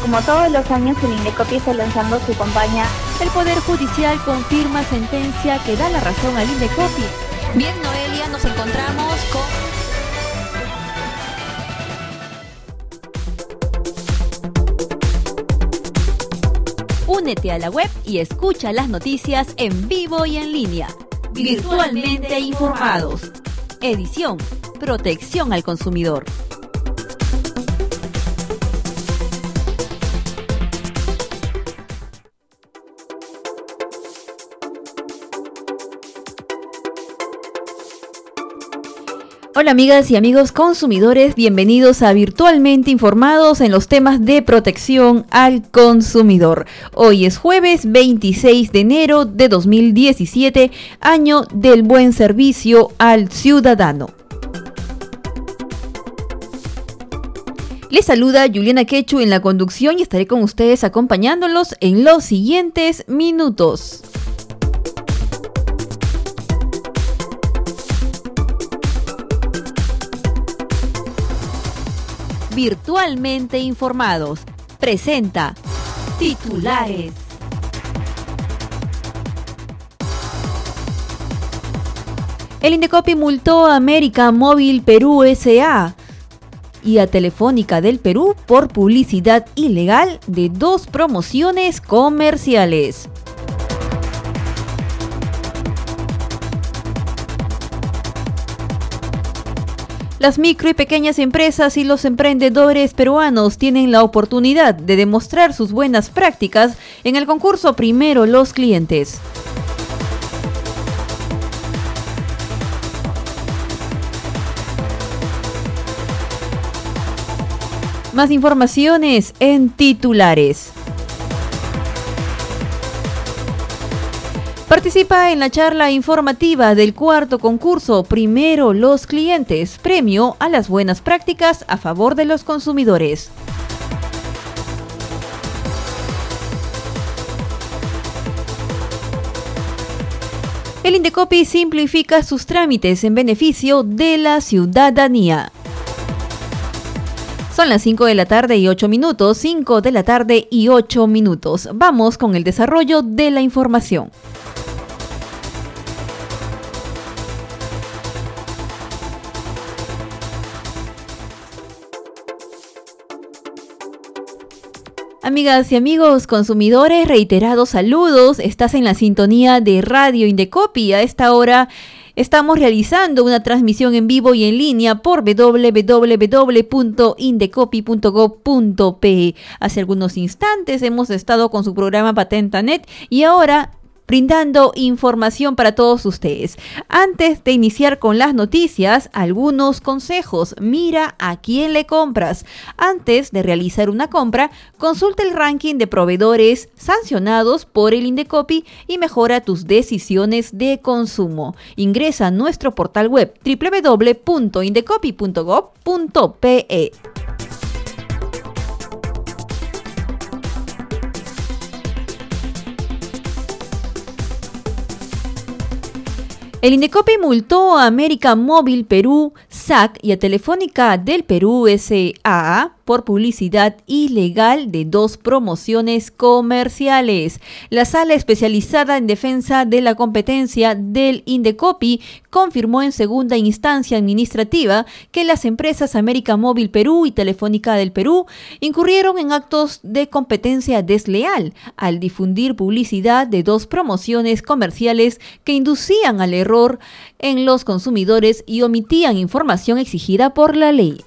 Como todos los años, el Indecopi está lanzando su campaña. El Poder Judicial confirma sentencia que da la razón al Indecopi. Bien, Noelia, nos encontramos con... Únete a la web y escucha las noticias en vivo y en línea. Virtualmente informados. Edición: Protección al consumidor. Hola amigas y amigos consumidores, bienvenidos a Virtualmente Informados en los temas de protección al consumidor. Hoy es jueves 26 de enero de 2017, año del buen servicio al ciudadano. Les saluda Juliana Quechu en la conducción y estaré con ustedes acompañándolos en los siguientes minutos. Virtualmente Informados presenta titulares. El Indecopi multó a América Móvil Perú S.A. y a Telefónica del Perú por publicidad ilegal de 2 promociones comerciales. Las micro y pequeñas empresas y los emprendedores peruanos tienen la oportunidad de demostrar sus buenas prácticas en el concurso Primero los Clientes. Más informaciones en titulares. Participa en la charla informativa del 4º concurso Primero los Clientes, premio a las buenas prácticas a favor de los consumidores. El Indecopi simplifica sus trámites en beneficio de la ciudadanía. Son las 5 de la tarde y 8 minutos, 5 de la tarde y 8 minutos. Vamos con el desarrollo de la información. Amigas y amigos consumidores, reiterados saludos. Estás en la sintonía de Radio Indecopi. A esta hora estamos realizando una transmisión en vivo y en línea por www.indecopi.gov.pe. Hace algunos instantes hemos estado con su programa Patentanet y ahora brindando información para todos ustedes. Antes de iniciar con las noticias, algunos consejos. Mira a quién le compras. Antes de realizar una compra, consulta el ranking de proveedores sancionados por el Indecopi y mejora tus decisiones de consumo. Ingresa a nuestro portal web www.indecopi.gov.pe. El Indecopi multó a América Móvil Perú, SAC, y a Telefónica del Perú S.A. por publicidad ilegal de 2 promociones comerciales. La Sala Especializada en Defensa de la Competencia del Indecopi confirmó en segunda instancia administrativa que las empresas América Móvil Perú y Telefónica del Perú incurrieron en actos de competencia desleal al difundir publicidad de 2 promociones comerciales que inducían al error en los consumidores y omitían información exigida por la ley.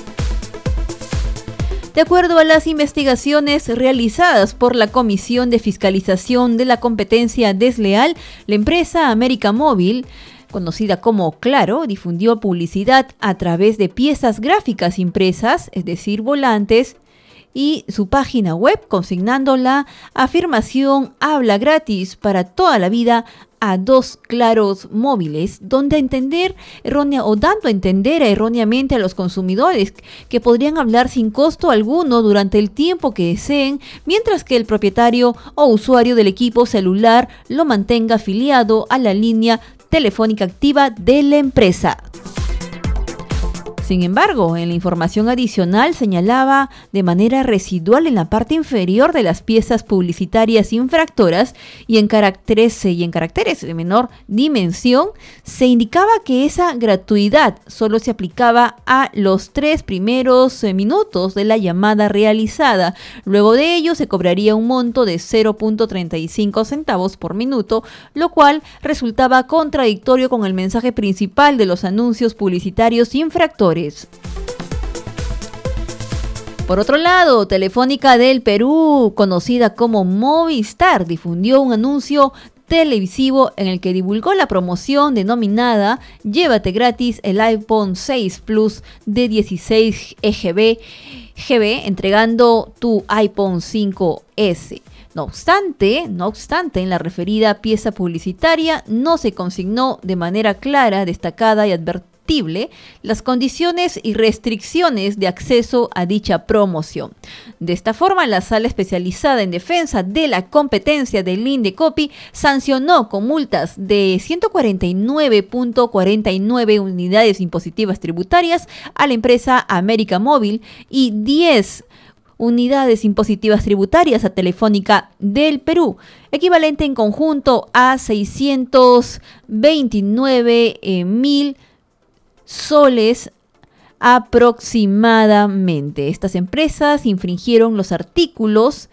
De acuerdo a las investigaciones realizadas por la Comisión de Fiscalización de la Competencia Desleal, la empresa América Móvil, conocida como Claro, difundió publicidad a través de piezas gráficas impresas, es decir, volantes, y su página web, consignando la afirmación "habla gratis para toda la vida" a 2 Claros móviles, dando a entender erróneamente a los consumidores que podrían hablar sin costo alguno durante el tiempo que deseen, mientras que el propietario o usuario del equipo celular lo mantenga afiliado a la línea telefónica activa de la empresa. Sin embargo, en la información adicional señalaba de manera residual en la parte inferior de las piezas publicitarias infractoras y en caracteres de menor dimensión se indicaba que esa gratuidad solo se aplicaba a los 3 primeros minutos de la llamada realizada. Luego de ello se cobraría un monto de 0.35 centavos por minuto, lo cual resultaba contradictorio con el mensaje principal de los anuncios publicitarios infractores. Por otro lado, Telefónica del Perú, conocida como Movistar, difundió un anuncio televisivo en el que divulgó la promoción denominada Llévate gratis el iPhone 6 Plus de 16 GB, entregando tu iPhone 5S. No obstante, en la referida pieza publicitaria no se consignó de manera clara, destacada y advertida las condiciones y restricciones de acceso a dicha promoción. De esta forma, la Sala Especializada en Defensa de la Competencia del Indecopi sancionó con multas de 149.49 unidades impositivas tributarias a la empresa América Móvil y 10 unidades impositivas tributarias a Telefónica del Perú, equivalente en conjunto a 629.000 soles aproximadamente. Estas empresas infringieron los artículos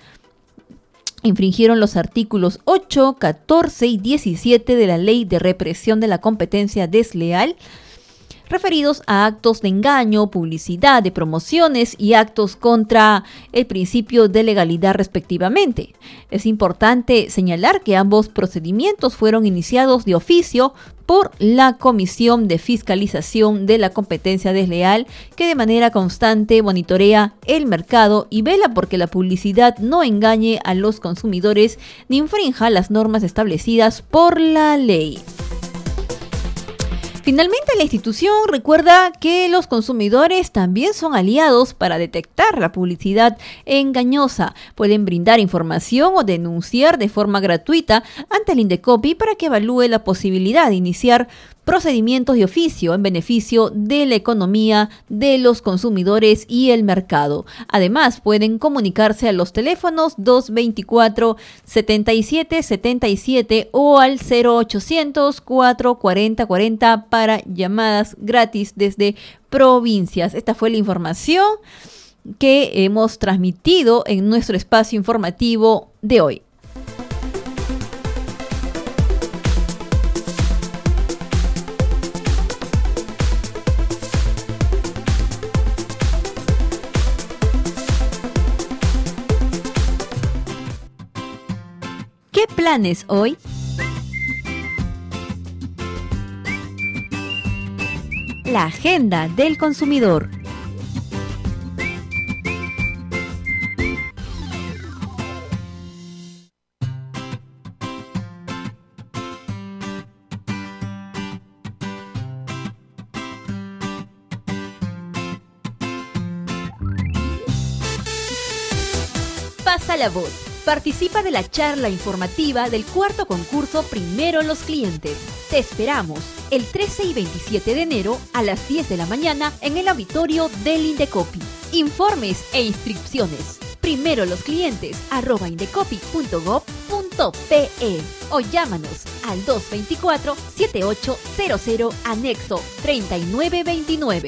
8, 14 y 17 de la Ley de Represión de la Competencia Desleal, referidos a actos de engaño, publicidad, de promociones y actos contra el principio de legalidad respectivamente. Es importante señalar que ambos procedimientos fueron iniciados de oficio por la Comisión de Fiscalización de la Competencia Desleal, que de manera constante monitorea el mercado y vela porque la publicidad no engañe a los consumidores ni infrinja las normas establecidas por la ley. Finalmente, la institución recuerda que los consumidores también son aliados para detectar la publicidad engañosa. Pueden brindar información o denunciar de forma gratuita ante el Indecopi para que evalúe la posibilidad de iniciar procedimientos de oficio en beneficio de la economía, de los consumidores y el mercado. Además, pueden comunicarse a los teléfonos 224-7777 o al 0800-440-40 para llamadas gratis desde provincias. Esta fue la información que hemos transmitido en nuestro espacio informativo de hoy. ¿Qué planes hoy? La agenda del consumidor. Pasa la voz. Participa de la charla informativa del cuarto concurso Primero los Clientes. Te esperamos el 13 y 27 de enero a las 10 de la mañana en el auditorio del Indecopi. Informes e inscripciones. primerolosclientes@indecopi.gov.pe o llámanos al 224-7800 anexo 3929.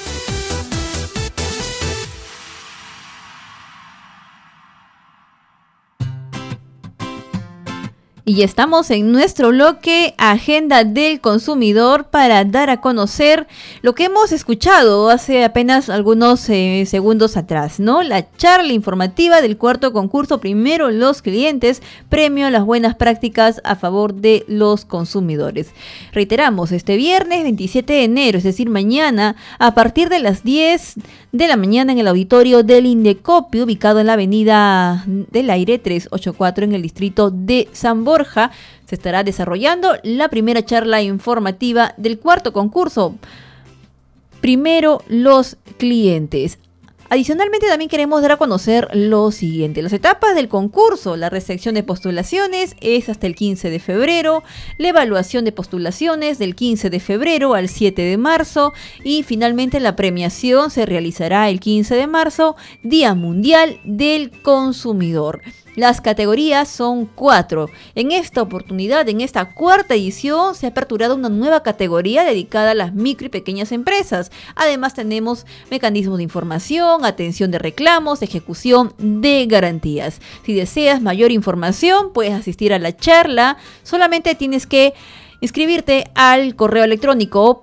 Y ya estamos en nuestro bloque Agenda del Consumidor para dar a conocer lo que hemos escuchado hace apenas algunos segundos atrás, ¿no? La charla informativa del cuarto concurso Primero los Clientes, premio a las buenas prácticas a favor de los consumidores. Reiteramos, este viernes 27 de enero, es decir, mañana, a partir de las 10 de la mañana en el auditorio del Indecopi, ubicado en la avenida del Aire 384 en el distrito de San Borja, se estará desarrollando la primera charla informativa del cuarto concurso Primero los Clientes. Adicionalmente, también queremos dar a conocer lo siguiente. Las etapas del concurso: la recepción de postulaciones es hasta el 15 de febrero, la evaluación de postulaciones del 15 de febrero al 7 de marzo y finalmente la premiación se realizará el 15 de marzo, Día Mundial del Consumidor. Las categorías son 4. En esta oportunidad, en esta cuarta edición, se ha aperturado una nueva categoría dedicada a las micro y pequeñas empresas. Además, tenemos mecanismos de información, atención de reclamos, ejecución de garantías. Si deseas mayor información, puedes asistir a la charla. Solamente tienes que inscribirte al correo electrónico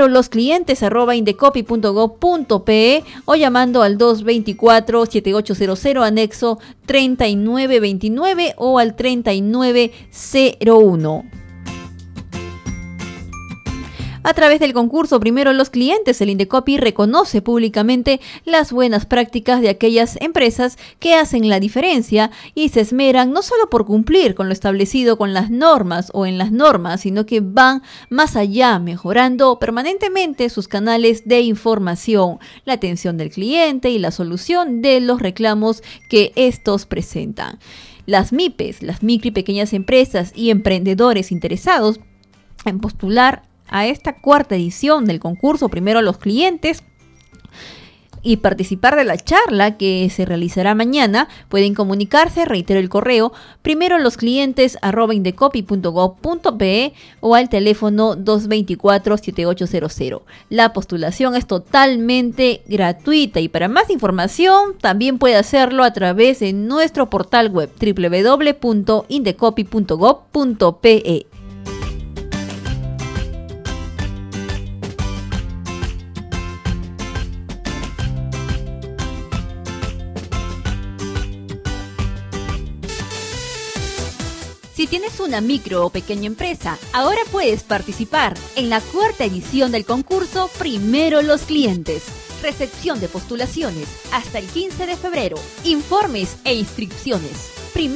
primerolosclientes@indecopy.gov.pe o llamando al 224-7800 anexo 3929 o al 3901. A través del concurso Primero los Clientes, el Indecopy reconoce públicamente las buenas prácticas de aquellas empresas que hacen la diferencia y se esmeran no solo por cumplir con lo establecido con las normas o en las normas, sino que van más allá, mejorando permanentemente sus canales de información, la atención del cliente y la solución de los reclamos que estos presentan. Las MIPES, las micro y pequeñas empresas y emprendedores interesados en postular a esta cuarta edición del concurso Primero los Clientes y participar de la charla que se realizará mañana, pueden comunicarse, reitero el correo, primerolosclientes@indecopy.gov.pe o al teléfono 224-7800. La postulación es totalmente gratuita y para más información también puede hacerlo a través de nuestro portal web www.indecopy.gov.pe. Si tienes una micro o pequeña empresa, ahora puedes participar en la cuarta edición del concurso Primero los Clientes. Recepción de postulaciones hasta el 15 de febrero. Informes e inscripciones.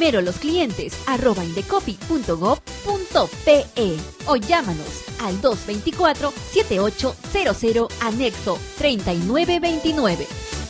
primerolosclientes@indecopy.gov.pe o llámanos al 224-7800 anexo 3929.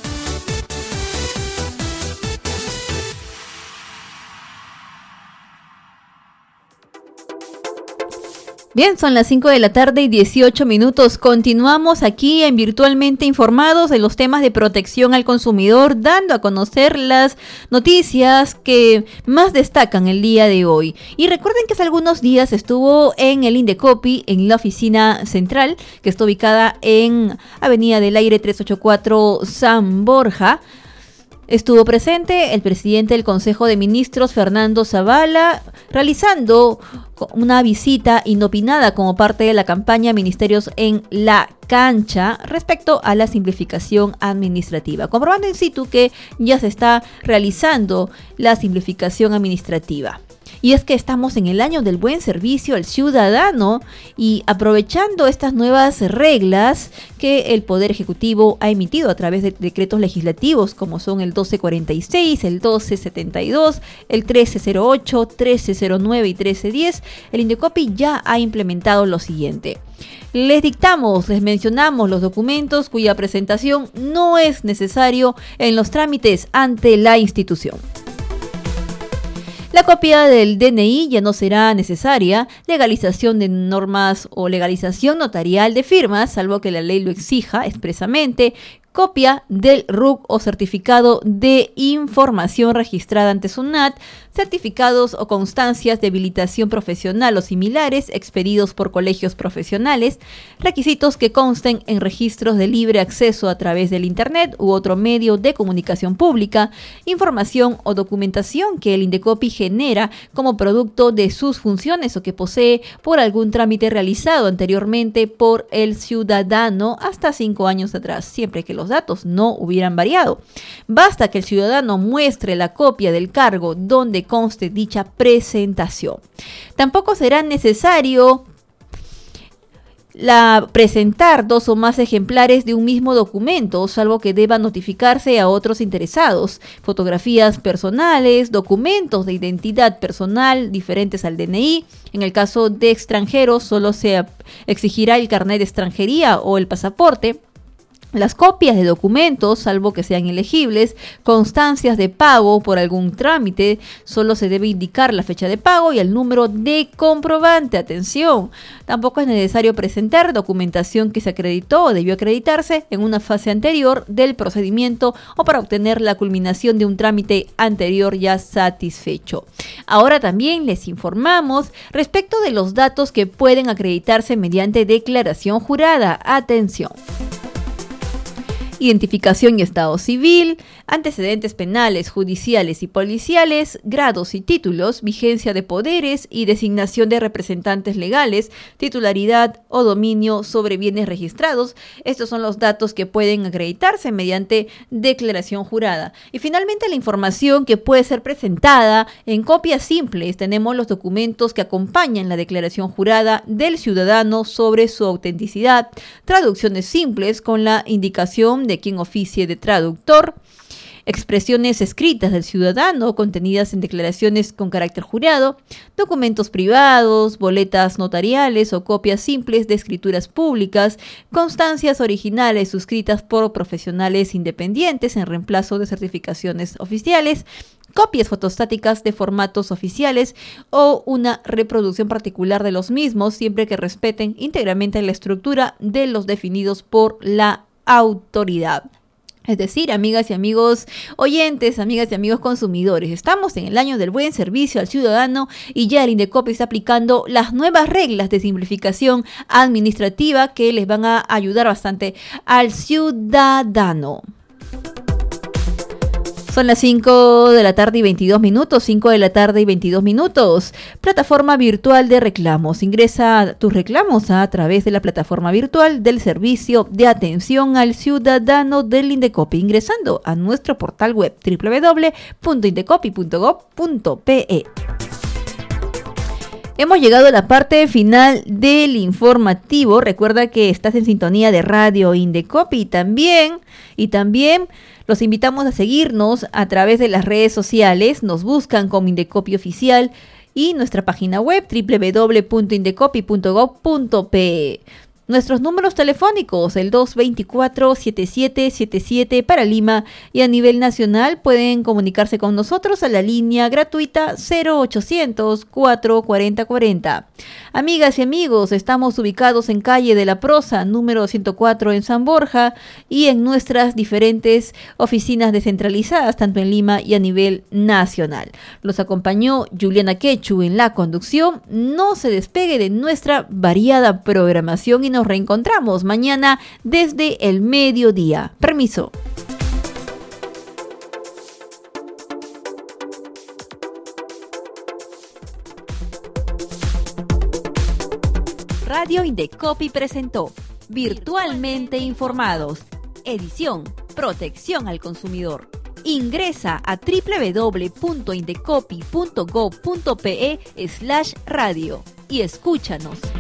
Bien, son las 5 de la tarde y 18 minutos. Continuamos aquí en Virtualmente Informados de los temas de protección al consumidor, dando a conocer las noticias que más destacan el día de hoy. Y recuerden que hace algunos días estuvo en el Indecopy, en la oficina central, que está ubicada en Avenida del Aire 384 San Borja. Estuvo presente el presidente del Consejo de Ministros, Fernando Zavala, realizando una visita inopinada como parte de la campaña Ministerios en la Cancha respecto a la simplificación administrativa, comprobando in situ que ya se está realizando la simplificación administrativa. Y es que estamos en el año del buen servicio al ciudadano y aprovechando estas nuevas reglas que el Poder Ejecutivo ha emitido a través de decretos legislativos como son el 1246, el 1272, el 1308, 1309 y 1310, el Indecopy ya ha implementado lo siguiente. Les mencionamos los documentos cuya presentación no es necesario en los trámites ante la institución. La copia del DNI ya no será necesaria, legalización de normas o legalización notarial de firmas, salvo que la ley lo exija expresamente, copia del RUC o certificado de información registrada ante SUNAT, certificados o constancias de habilitación profesional o similares expedidos por colegios profesionales, requisitos que consten en registros de libre acceso a través del Internet u otro medio de comunicación pública, información o documentación que el Indecopy genera como producto de sus funciones o que posee por algún trámite realizado anteriormente por el ciudadano hasta 5 años atrás, siempre que los datos no hubieran variado. Basta que el ciudadano muestre la copia del cargo donde conste dicha presentación. Tampoco será necesario presentar 2 o más ejemplares de un mismo documento, salvo que deba notificarse a otros interesados. Fotografías personales, documentos de identidad personal diferentes al DNI. En el caso de extranjeros, solo se exigirá el carnet de extranjería o el pasaporte. Las copias de documentos, salvo que sean elegibles, constancias de pago por algún trámite, solo se debe indicar la fecha de pago y el número de comprobante. Atención, tampoco es necesario presentar documentación que se acreditó o debió acreditarse en una fase anterior del procedimiento o para obtener la culminación de un trámite anterior ya satisfecho. Ahora también les informamos respecto de los datos que pueden acreditarse mediante declaración jurada. Atención. Identificación y estado civil, antecedentes penales, judiciales y policiales, grados y títulos, vigencia de poderes y designación de representantes legales, titularidad o dominio sobre bienes registrados. Estos son los datos que pueden acreditarse mediante declaración jurada. Y finalmente la información que puede ser presentada en copias simples. Tenemos los documentos que acompañan la declaración jurada del ciudadano sobre su autenticidad, traducciones simples con la indicación de quien oficie de traductor, expresiones escritas del ciudadano contenidas en declaraciones con carácter jurado, documentos privados, boletas notariales o copias simples de escrituras públicas, constancias originales suscritas por profesionales independientes en reemplazo de certificaciones oficiales, copias fotostáticas de formatos oficiales o una reproducción particular de los mismos, siempre que respeten íntegramente la estructura de los definidos por la autoridad. Es decir, amigas y amigos oyentes, amigas y amigos consumidores, estamos en el año del buen servicio al ciudadano y ya el Indecopi está aplicando las nuevas reglas de simplificación administrativa que les van a ayudar bastante al ciudadano. Son las 5 de la tarde y 22 minutos, 5 de la tarde y 22 minutos. Plataforma virtual de reclamos. Ingresa tus reclamos a través de la plataforma virtual del Servicio de Atención al Ciudadano del Indecopi, ingresando a nuestro portal web www.indecopi.gov.pe. Hemos llegado a la parte final del informativo. Recuerda que estás en sintonía de Radio Indecopi y también los invitamos a seguirnos a través de las redes sociales. Nos buscan como Indecopi Oficial y nuestra página web www.indecopi.gov.pe. Nuestros números telefónicos, el 224-7777 para Lima y a nivel nacional pueden comunicarse con nosotros a la línea gratuita 0800-440-40. Amigas y amigos, estamos ubicados en calle de la Prosa, número 104 en San Borja y en nuestras diferentes oficinas descentralizadas, tanto en Lima y a nivel nacional. Los acompañó Juliana Quechu en la conducción. No se despegue de nuestra variada programación y nos reencontramos mañana desde el mediodía. Permiso. Radio Indecopi presentó Virtualmente Informados. Edición Protección al Consumidor. Ingresa a www.indecopi.gov.pe/radio y escúchanos.